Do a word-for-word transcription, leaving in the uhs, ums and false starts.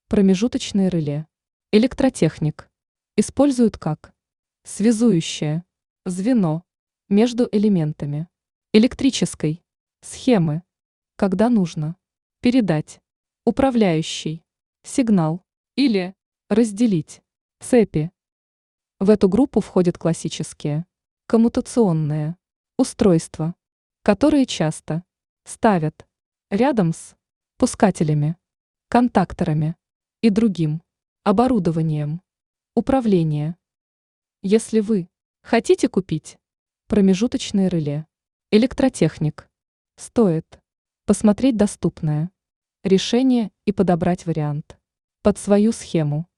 Промежуточные реле. Электротехник. Используют как связующее звено между элементами электрической схемы, когда нужно передать управляющий сигнал или разделить цепи. В эту группу входят классические коммутационные устройства, которые часто ставят рядом с пускателями, контакторами и другим оборудованием управления. Если вы хотите купить промежуточные реле электротехник, стоит посмотреть доступное решение и подобрать вариант под свою схему.